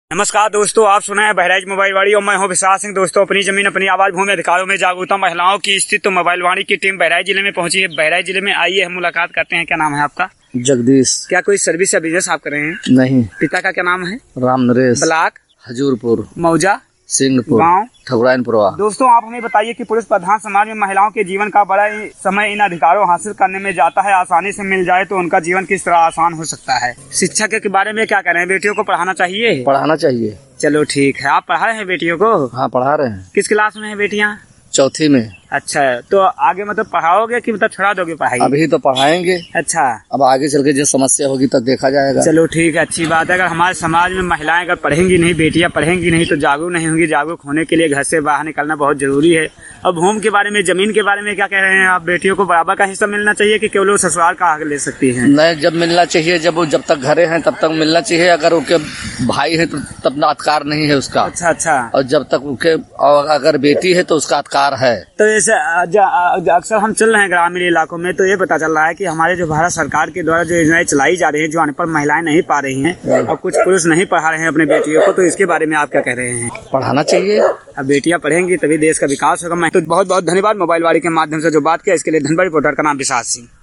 नमस्कार दोस्तों, आप सुना है बहराइच मोबाइल वाणी और मैं हूं विशाल सिंह। दोस्तों, अपनी जमीन अपनी आवाज भूमि अधिकारों में जागरूकता महिलाओं की स्थित तो मोबाइल वाणी की टीम बहराइच जिले में पहुंची है। बहराइच जिले में आइए हम मुलाकात करते हैं। क्या नाम है आपका? जगदीश। क्या कोई सर्विस या बिजनेस आप कर रहे हैं? नहीं। पिता का क्या नाम है? राम नरेश। ब्लॉक हजूरपुर, मौजा, सिंहपुर, गाँव ठकुराइनपुरवा। दोस्तों, आप हमें बताइए कि पुरुष प्रधान समाज में महिलाओं के जीवन का बड़ा समय इन अधिकारों हासिल करने में जाता है। आसानी से मिल जाए तो उनका जीवन किस तरह आसान हो सकता है। शिक्षा के बारे में क्या कह रहे हैं? बेटियों को पढ़ाना चाहिए? पढ़ाना चाहिए। चलो ठीक है। आप पढ़ा रहे हैं बेटियों को? हाँ, पढ़ा रहे हैं। किस क्लास में है बेटियाँ? चौथी में। अच्छा, तो आगे मतलब पढ़ाओगे कि मतलब छोड़ा दोगे पढ़ाई? अभी तो पढ़ाएंगे। अच्छा, अब आगे चल के जो समस्या होगी तब देखा जाएगा। चलो ठीक है, अच्छी बात है। अगर हमारे समाज में महिलाएं अगर पढ़ेंगी नहीं, बेटियां पढ़ेंगी नहीं तो जागरूक नहीं होंगी। जागरूक होने के लिए घर से बाहर निकलना बहुत जरूरी है। अब भूमि के बारे में, जमीन के बारे में क्या कह रहे हैं आप? बेटियों को बराबर का हिस्सा मिलना चाहिए कि केवल ससुराल का हक ले सकती है? नहीं, जब मिलना चाहिए, जब तक घरे हैं तब तक मिलना चाहिए। अगर उनके भाई है तो तब अधिकार नहीं है उसका। अच्छा अच्छा। और जब तक उनके अगर बेटी है तो उसका अधिकार है। तो जैसे अक्सर हम चल रहे हैं ग्रामीण इलाकों में, तो ये पता चल रहा है कि हमारे जो भारत सरकार के द्वारा जो योजनाएं चलाई जा रही हैं, जो अनपढ़ महिलाएं नहीं पा रही हैं और कुछ पुरुष नहीं पढ़ा रहे हैं अपने बेटियों को, तो इसके बारे में आप क्या कह रहे हैं? पढ़ाना चाहिए। अब बेटियां पढ़ेंगी तभी देश का विकास होगा। मैं तो बहुत बहुत धन्यवाद मोबाइल वाणी के माध्यम से जो बात किया इसके लिए। धन्यवाद। रिपोर्टर का नाम विशाल सिंह।